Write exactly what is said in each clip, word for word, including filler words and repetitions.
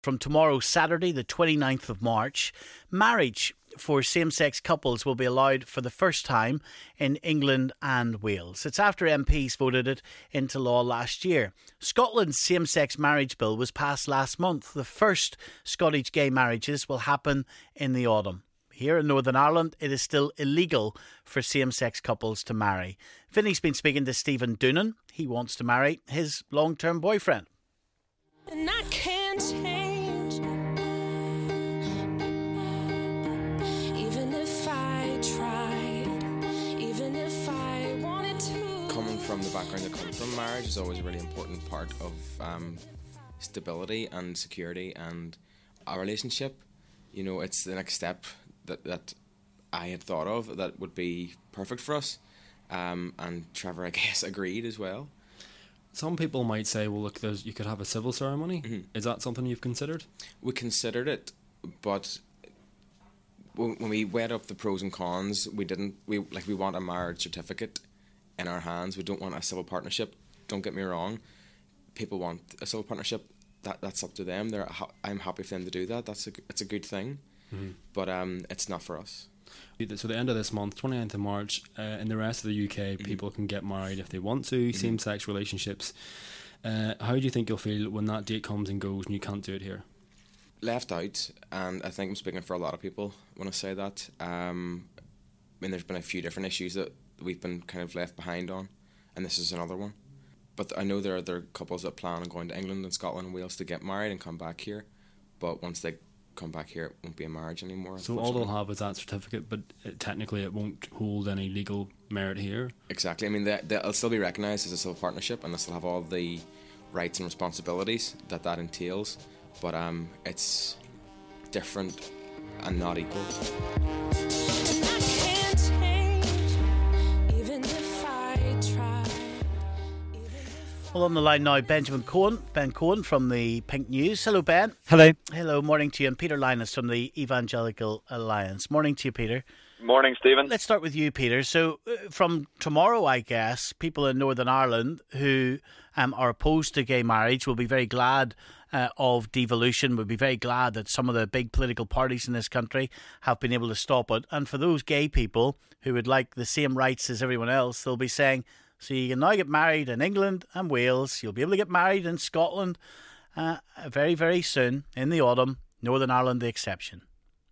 From tomorrow, Saturday, the twenty-ninth of March, marriage for same-sex couples will be allowed for the first time in England and Wales. It's after M Ps voted it into law last year. Scotland's same-sex marriage bill was passed last month. The first Scottish gay marriages will happen in the autumn. Here in Northern Ireland, it is still illegal for same-sex couples to marry. Vinny's been speaking to Stephen Doonan. He wants to marry his long-term boyfriend. And I can't change, even if I tried, even if I wanted to. Coming from the background that comes from marriage is always a really important part of um, stability and security and our relationship. You know, it's the next step that, that I had thought of that would be perfect for us. Um, and Trevor, I guess, agreed as well. Some people might say, well, look, there's, you could have a civil ceremony. Mm-hmm. Is that something you've considered? We considered it, but when, when we weighed up the pros and cons, we didn't, we like we want a marriage certificate in our hands. We don't want a civil partnership. Don't get me wrong. People want a civil partnership. That That's up to them. They're, I'm happy for them to do that. That's a, it's a good thing. Mm-hmm. But um, it's not for us. So the end of this month, twenty-ninth of March, uh, in the rest of the U K, mm-hmm. people can get married if they want to, mm-hmm. same-sex relationships. Uh, how do you think you'll feel when that date comes and goes and you can't do it here? Left out, and I think I'm speaking for a lot of people when I say that. Um, I mean, there's been a few different issues that we've been kind of left behind on, and this is another one. But I know there are, there are couples that plan on going to England and Scotland and Wales to get married and come back here, but once they come back here, it won't be a marriage anymore. So all they'll have is that certificate, but it, technically it won't hold any legal merit here? Exactly. I mean, they, they'll still be recognised as a civil partnership and they'll still have all the rights and responsibilities that that entails, but um, it's different and not equal. Well, on the line now, Benjamin Cohen, Ben Cohen from the Pink News. Hello, Ben. Hello. Hello, morning to you. And Peter Linus from the Evangelical Alliance. Morning to you, Peter. Morning, Stephen. Let's start with you, Peter. So uh, from tomorrow, I guess, people in Northern Ireland who um, are opposed to gay marriage will be very glad uh, of devolution, will be very glad that some of the big political parties in this country have been able to stop it. And for those gay people who would like the same rights as everyone else, they'll be saying, so you can now get married in England and Wales. You'll be able to get married in Scotland uh, very, very soon in the autumn. Northern Ireland the exception.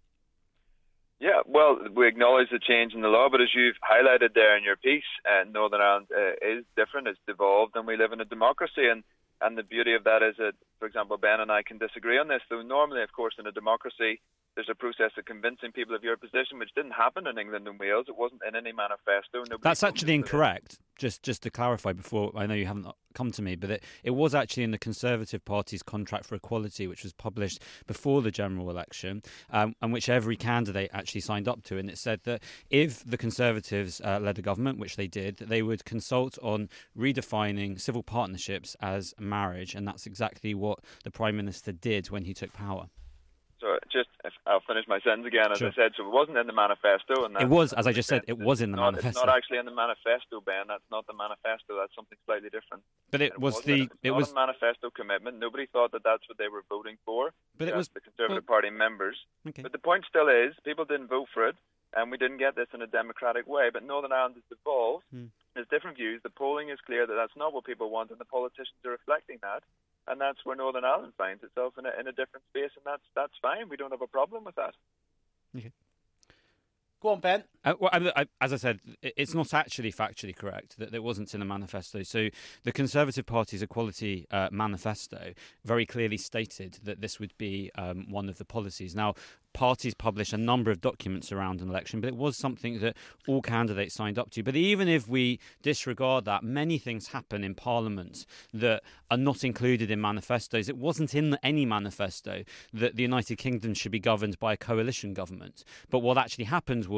Yeah, well, we acknowledge the change in the law, but as you've highlighted there in your piece, uh, Northern Ireland uh, is different. It's devolved, and we live in a democracy. And, and the beauty of that is that, for example, Ben and I can disagree on this. Though normally, of course, in a democracy, there's a process of convincing people of your position, which didn't happen in England and Wales. It wasn't in any manifesto. Nobody That's actually incorrect. Just just to clarify before, I know you haven't come to me, but it, it was actually in the Conservative Party's Contract for Equality, which was published before the general election, um, and which every candidate actually signed up to. And it said that if the Conservatives uh, led a government, which they did, that they would consult on redefining civil partnerships as marriage. And that's exactly what the Prime Minister did when he took power. So just, if I'll finish my sentence again, as Sure. I said, so it wasn't in the manifesto. And It was, as I just said, it was in the not, manifesto. It's not actually in the manifesto, Ben. That's not the manifesto. That's something slightly different. But it And was wasn't the... It's It not was. a manifesto commitment. Nobody thought that that's what they were voting for. But it was the Conservative well, Party members. Okay. But the point still is, people didn't vote for it, and we didn't get this in a democratic way. But Northern Ireland has evolved. Hmm. There's different views. The polling is clear that that's not what people want, and the politicians are reflecting that. And that's where Northern Ireland finds itself in a, in a different space, and that's that's fine. We don't have a problem with that. Okay. Go on, Ben. Uh, well, I, I, as I said, it's not actually factually correct that it wasn't in the manifesto. So the Conservative Party's Equality uh, Manifesto very clearly stated that this would be um, one of the policies. Now, parties publish a number of documents around an election, but it was something that all candidates signed up to. But even if we disregard that, many things happen in Parliament that are not included in manifestos. It wasn't in any manifesto that the United Kingdom should be governed by a coalition government. But what actually happened was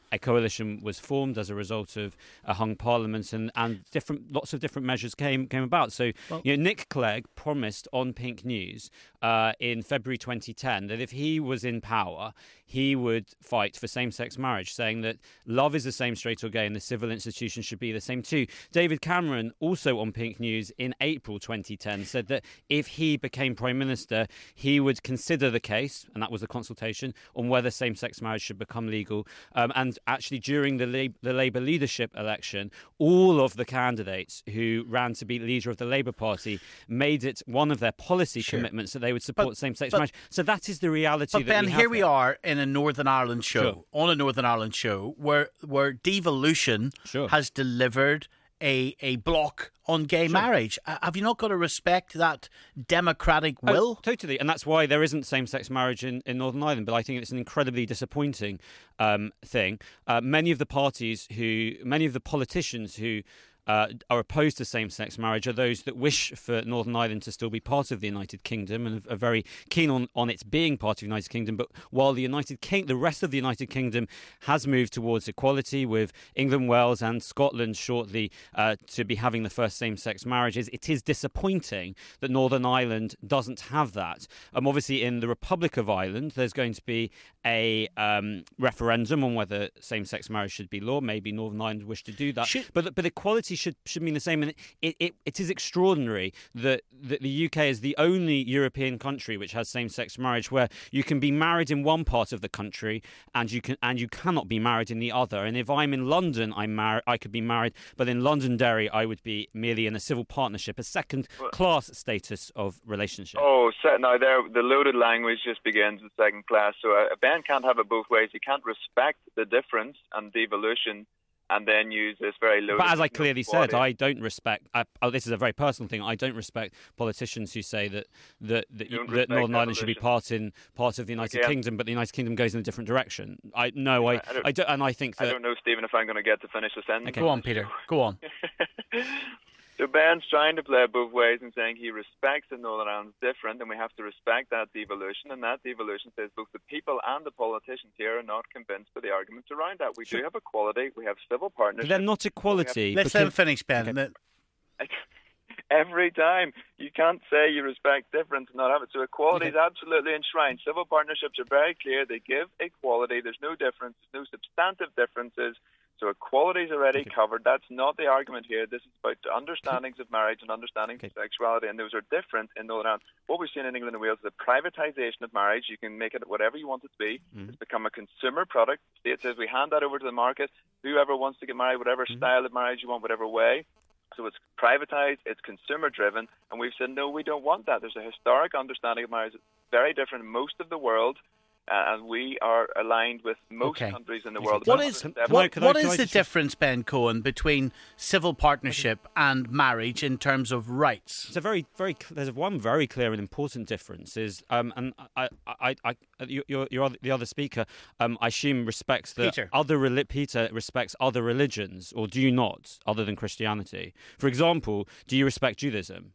a coalition was formed as a result of a hung parliament, and, and different lots of different measures came came about. So, well, you know, Nick Clegg promised on Pink News uh, in February twenty ten that if he was in power, he would fight for same-sex marriage, saying that love is the same straight or gay and the civil institutions should be the same too. David Cameron, also on Pink News in April twenty ten, said that if he became Prime Minister, he would consider the case, and that was a consultation, on whether same-sex marriage should become legal. Um, and actually, during the, Lab- the Labour leadership election, all of the candidates who ran to be leader of the Labour Party made it one of their policy sure. commitments that they would support but, same-sex but, marriage. So that is the reality but that Ben, we have here we there. are in a Northern Ireland show, Sure. on a Northern Ireland show, where where Devolution Sure. has delivered a a block on gay Sure. marriage. Uh, have you not got to respect that democratic Oh, will? totally, and that's why there isn't same-sex marriage in, in Northern Ireland. But I think it's an incredibly disappointing um, thing. Uh, many of the parties who, many of the politicians who Uh, are opposed to same-sex marriage are those that wish for Northern Ireland to still be part of the United Kingdom and are very keen on, on its being part of the United Kingdom. But while the United King- the rest of the United Kingdom has moved towards equality, with England, Wales and Scotland shortly uh, to be having the first same-sex marriages, it is disappointing that Northern Ireland doesn't have that. Um, obviously, in the Republic of Ireland, there's going to be a um, referendum on whether same-sex marriage should be law. Maybe Northern Ireland wish to do that. Should- but but equality should should mean the same, and it, it it is extraordinary that, that the U K is the only European country which has same-sex marriage, where you can be married in one part of the country and you can and you cannot be married in the other. And if I'm in London, I'm married, I could be married, but in Londonderry, I would be merely in a civil partnership, a second-class status of relationship. Oh, so now there, the loaded language just begins with second class. So a, a band can't have it both ways. You can't respect the difference and devolution and then use this very loaded... But as I clearly said, quality. I don't respect... I, oh, this is a very personal thing. I don't respect politicians who say that that, that, You don't that respect Northern Ireland should be evolution. part in part of the United Again. Kingdom, but the United Kingdom goes in a different direction. I No, I, I don't- I don't, and I think I that... don't know, Stephen, if I'm going to get to finish the sentence. Okay. Go on, Peter. Go on. So Ben's trying to play it both ways and saying he respects that Northern Ireland's different, and we have to respect that devolution. And that devolution says both the people and the politicians here are not convinced by the arguments around that. We Sure. do have equality. We have civil But partnership. they're not equality. Let's let him because- finish, Ben. Okay. Every time. You can't say you respect difference and not have it. So equality is absolutely enshrined. Civil partnerships are very clear. They give equality. There's no difference. There's no substantive differences. So equality is already Okay. covered. That's not the argument here. This is about the understandings of marriage and understandings Okay. of sexuality, and those are different in Northern Ireland. What we've seen in England and Wales is the privatisation of marriage. You can make it whatever you want it to be. Mhm. It's become a consumer product. The state says we hand that over to the market. Whoever wants to get married, whatever Mhm. style of marriage you want, whatever way. So it's privatized, it's consumer driven, and we've said no, we don't want that. There's a historic understanding of marriage that's very different in most of the world, uh, and we are aligned with most Okay. countries in the Okay. world. What About is Can- seven- can I- what, can I- what can is I the just- difference, Ben Cohen, between civil partnership and marriage in terms of rights? It's a very, very. There's one very clear and important difference is, um, and I, I, I, I your, your, your other, the other speaker, um, I assume respects the Peter. other. Reli- Peter respects other religions, or do you not, other than Christianity? For example, do you respect Judaism?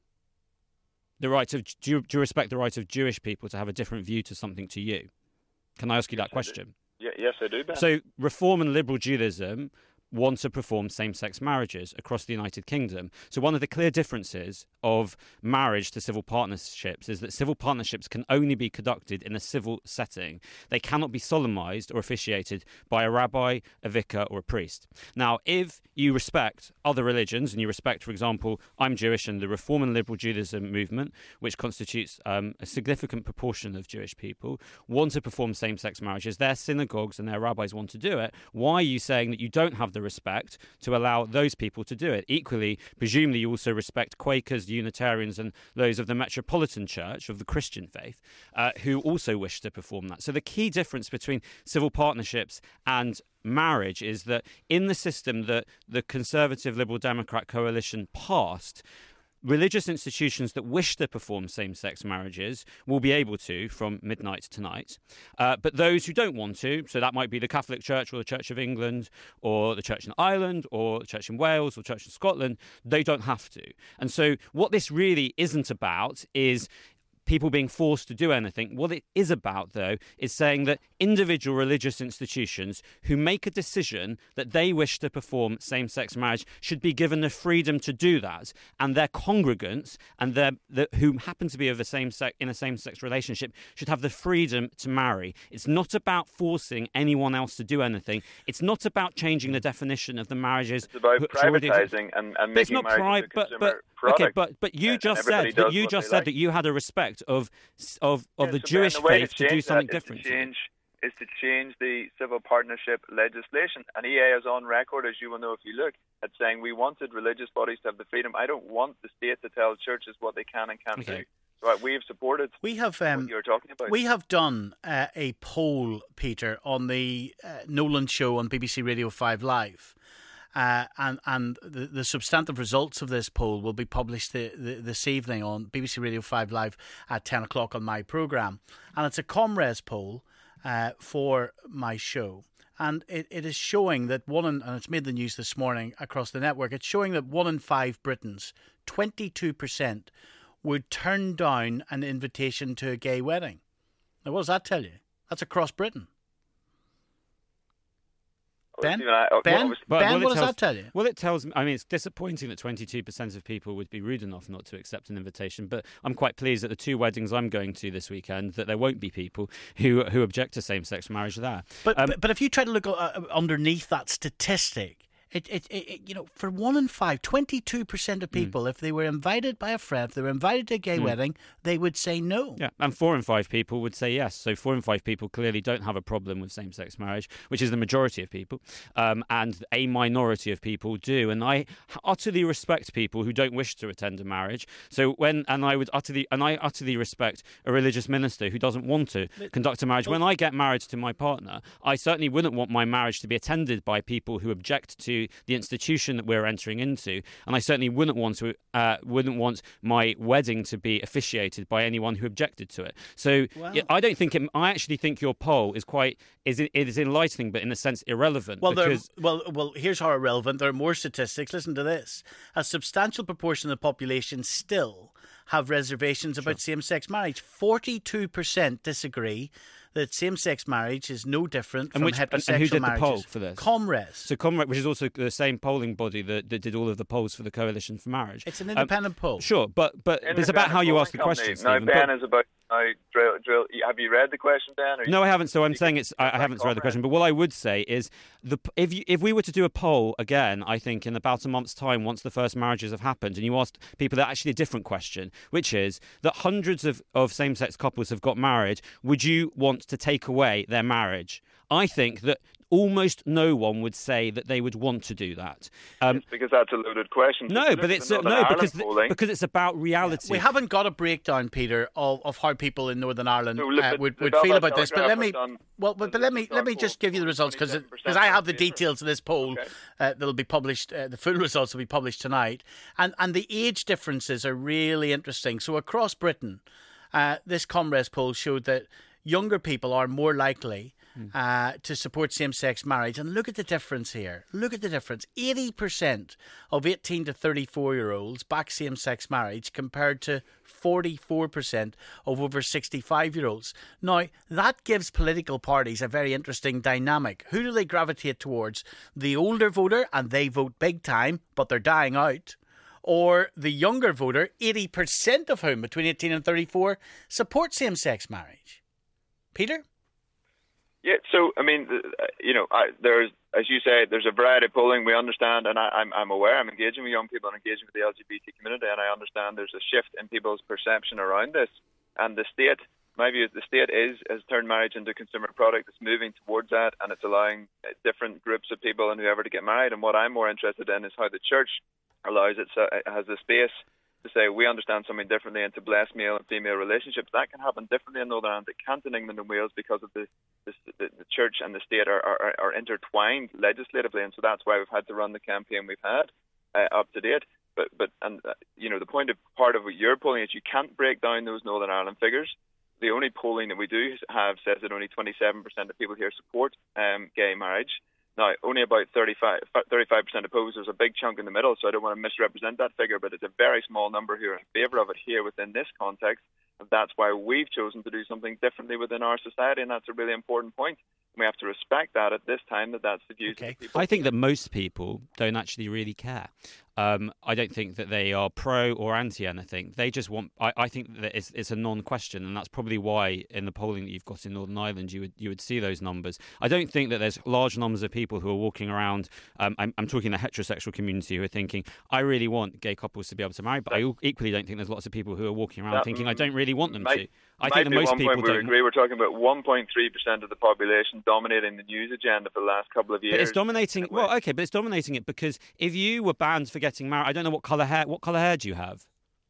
The right of do you, do you respect the right of Jewish people to have a different view to something to you? Can I ask you that question? Yeah, yes, I do, Ben. So, Reform and Liberal Judaism want to perform same-sex marriages across the United Kingdom. So one of the clear differences of marriage to civil partnerships is that civil partnerships can only be conducted in a civil setting. They cannot be solemnized or officiated by a rabbi, a vicar, or a priest. Now, if you respect other religions, and you respect, for example, I'm Jewish, and the Reform and Liberal Judaism movement, which constitutes um, a significant proportion of Jewish people, want to perform same-sex marriages, their synagogues and their rabbis want to do it, why are you saying that you don't have the respect to allow those people to do it? Equally, presumably you also respect Quakers, Unitarians, and those of the Metropolitan Church, of the Christian faith, uh, who also wish to perform that. So the key difference between civil partnerships and marriage is that in the system that the Conservative Liberal Democrat coalition passed, religious institutions that wish to perform same-sex marriages will be able to from midnight tonight. Uh, but those who don't want to, so that might be the Catholic Church or the Church of England or the Church in Ireland or the Church in Wales or the Church in Scotland, they don't have to. And so what this really isn't about is people being forced to do anything. What it is about, though, is saying that individual religious institutions who make a decision that they wish to perform same-sex marriage should be given the freedom to do that, and their congregants and their the, who happen to be of the same sex in a same-sex relationship should have the freedom to marry. It's not about forcing anyone else to do anything. It's not about changing the definition of the marriages. It's about which already exist. privatising and, and But it's making not marriage pri- a consumer but, but, product. Okay, but but you and just everybody said that does you what just they said like. that you had a respect of of of Yeah, the so Jewish Ben, the way faith to to do change something that is different. To change, is to change the civil partnership legislation. And E A is on record, as you will know if you look, at saying we wanted religious bodies to have the freedom. I don't want the state to tell churches what they can and can't Okay. do. Right, we have supported We have um, what you're talking about. we have done uh, a poll, Peter, on the uh, Nolan show on B B C Radio five Live. Uh, and and the, the substantive results of this poll will be published the, the, this evening on B B C Radio five Live at ten o'clock on my programme. And it's a Comres poll uh, for my show. And it, it is showing that one in, and it's made the news this morning across the network, it's showing that one in five Britons, twenty-two percent, would turn down an invitation to a gay wedding. Now, what does that tell you? That's across Britain. Ben? Stephen, I- what Ben? was- But Ben, it what does tells- that tell you? Well, it tells me, I mean, it's disappointing that twenty-two percent of people would be rude enough not to accept an invitation, but I'm quite pleased that the two weddings I'm going to this weekend, that there won't be people who who object to same-sex marriage there. But, Um, but but if you try to look uh, underneath that statistic, it, it, it, it you know, for one in five, twenty-two percent of people, if they were invited by a friend, if they were invited to a gay wedding, they would say no. Yeah, and four in five people would say yes. So four in five people clearly don't have a problem with same-sex marriage, which is the majority of people, um, and a minority of people do. And I utterly respect people who don't wish to attend a marriage. So when and I would utterly and I utterly respect a religious minister who doesn't want to conduct a marriage. When I get married to my partner, I certainly wouldn't want my marriage to be attended by people who object to the institution that we're entering into, and I certainly wouldn't want to uh, wouldn't want my wedding to be officiated by anyone who objected to it. So Wow. yeah, I don't think it, I actually think your poll is quite is it is enlightening, but in a sense irrelevant. Well, there, because well, well. Here's how irrelevant. There are more statistics. Listen to this: a substantial proportion of the population still have reservations about same-sex marriage. Forty-two percent disagree that same-sex marriage is no different And from which- and- heterosexual and who did the marriages. poll for this? Comres. So Comrade, which is also the same polling body that, that did all of the polls for the Coalition for Marriage. It's an Um, independent poll. Sure, but but it's about how you ask the question, Now, Stephen. Ben but- is about. Now, drill, drill. Have you read the question, Ben? Or No, I haven't. So I'm you saying can- it's. I, I haven't read the Comrade. question, but what I would say is, the if you, if we were to do a poll again, I think in about a month's time, once the first marriages have happened, and you asked people that actually a different question, which is that hundreds of, of same-sex couples have got married, would you want to take away their marriage? I think that almost no one would say that they would want to do that. Um, It's because that's a loaded question. no, Look but at it's the uh, Northern no Ireland because polling. because it's about reality. We haven't got a breakdown, Peter, of, of how people in Northern Ireland No, look, uh, the- would, the would feel Belfast about this. But let Telegraph me have done- well, but, but let me let me just give you the results because because I have the details of this poll Okay. uh, that'll be published. Uh, the full results will be published tonight, and and the age differences are really interesting. So across Britain, uh, this Comres poll showed that younger people are more likely uh, to support same-sex marriage. And look at the difference here. Look at the difference. eighty percent of eighteen to thirty-four-year-olds back same-sex marriage compared to forty-four percent of over sixty-five-year-olds. Now, that gives political parties a very interesting dynamic. Who do they gravitate towards? The older voter, and they vote big time, but they're dying out. Or the younger voter, eighty percent of whom, between eighteen and thirty-four, support same-sex marriage. Peter? Yeah, so I mean, uh, you know, I, there's, as you say, there's a variety of polling. We understand, and I, I'm I'm aware. I'm engaging with young people and engaging with the L G B T community, and I understand there's a shift in people's perception around this. And the state, my view is, the state is has turned marriage into a consumer product. It's moving towards that, and it's allowing uh, different groups of people and whoever to get married. And what I'm more interested in is how the church allows it, so it has the space to say we understand something differently and to bless male and female relationships. That can happen differently in Northern Ireland. It can't in England and Wales because of the the, the, the church and the state are, are, are intertwined legislatively, and so that's why we've had to run the campaign we've had uh, up to date. But but and uh, you know the point of part of what you're polling is you can't break down those Northern Ireland figures. The only polling that we do have says that only twenty-seven percent of people here support um, gay marriage. Now, only about thirty-five percent oppose. There's a big chunk in the middle, so I don't want to misrepresent that figure, but it's a very small number who are in favour of it here within this context. That's why we've chosen to do something differently within our society, and that's a really important point. We have to respect that at this time, that that's the views Okay. of the people. I think that most people don't actually really care. Um, I don't think that they are pro or anti anything. They just want. I, I think that it's, it's a non-question, and that's probably why in the polling that you've got in Northern Ireland, you would you would see those numbers. I don't think that there's large numbers of people who are walking around. Um, I'm, I'm talking the heterosexual community who are thinking, I really want gay couples to be able to marry, but I equally don't think there's lots of people who are walking around That thinking, I don't really want them might- to. I Might think that be most one people point we don't. agree. We're talking about one point three percent of the population dominating the news agenda for the last couple of years. But it's dominating. in a way. Well, okay, but it's dominating it because if you were banned for getting married, I don't know what color hair. What color hair do you have?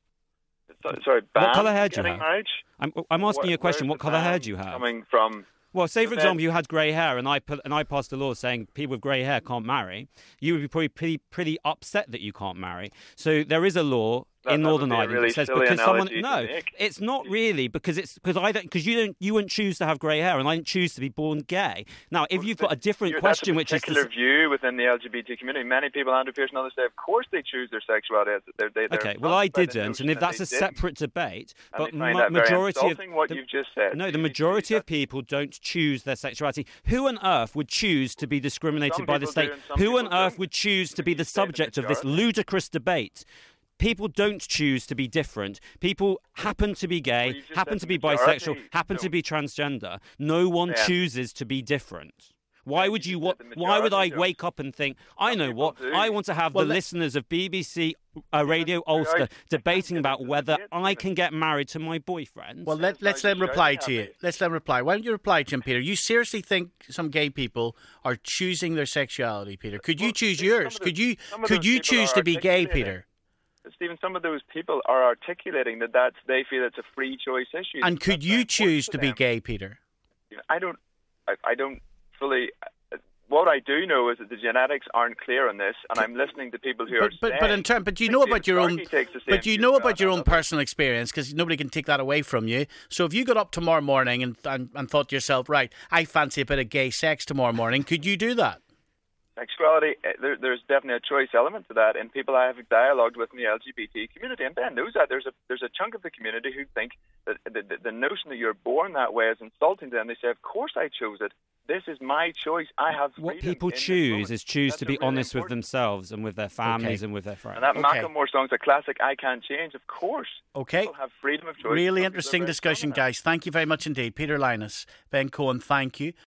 So- Sorry, banned colour hair do you getting have? married? I'm, I'm asking Where- you a question. where's What the color hair ban do you have? Coming from. Well, say for the example men- you had grey hair, and I put and I passed a law saying people with grey hair can't marry. You would be probably pretty pretty upset that you can't marry. So there is a law That- in that would Northern be a Ireland really that says silly because someone analogy to no, make. it's not really because it's because I don't because you don't you wouldn't choose to have grey hair, and I didn't choose to be born gay. Now, if you've got a different You're- question, that's a which is to particular s- view within the L G B T community. Many people, Andrew Pearson and others, say, of course they choose their sexuality. They're, they, they're okay, well I affronted by the didn't, notion and if that that's they a didn't. separate debate, And but they find ma- that very majority of insulting, what the- you've just said. No, You the need to majority do of that. people don't choose their sexuality. Who on earth would choose to be discriminated Some by the people state? do and some Who on people earth don't. would choose to be the you say the subject of this majority? ludicrous debate? People don't choose to be different. People happen to be gay, Well, you just happen said to the be majority, bisexual, happen to so- be transgender. No one Yeah. chooses to be different. Why Yeah, would you you? just What? said the Why would I majority don't. wake up and think? I Some know people what. do. I want to have Well, the let- listeners of B B C uh, Radio Ulster I- debating I about can't whether get I it. can get married to my boyfriend. Well, let, Sounds let's like let him you're reply shouting to at you. me. Let's let him reply. Why don't you reply to him, Peter? You seriously think some gay people are choosing their sexuality, Peter? Could you Well, choose see, yours? some of Could the- you some of could those you people choose are to be gay, articulating- Peter? Stephen, some of those people are articulating that that's, they feel it's a free choice issue. And could That's you very important choose to be them. gay, Peter? I don't, I, I don't fully. What I do know is that the genetics aren't clear on this, and I'm listening to people who are But but saying. but in turn, but you I know think about David your own. Starkey takes the same But you view know as about your that. own personal experience because nobody can take that away from you. So if you got up tomorrow morning and, and and thought to yourself, right, I fancy a bit of gay sex tomorrow morning, could you do that? Sexuality, uh, there, there's definitely a choice element to that, and people I have dialogued with in the L G B T community, and Ben knows that there's a there's a chunk of the community who think that the, the, the notion that you're born that way is insulting to them. They say, "Of course I chose it. This is my choice. I have." What freedom people in this choose moment." is choose That's to a be really honest with important- themselves and with their families Okay. and with their friends. And that Okay. Macklemore song's a classic. I can't change. Of course. Okay. People have freedom of choice. Really Some people are interesting very discussion, strong in that. guys. Thank you very much indeed. Peter Linus, Ben Cohen, thank you.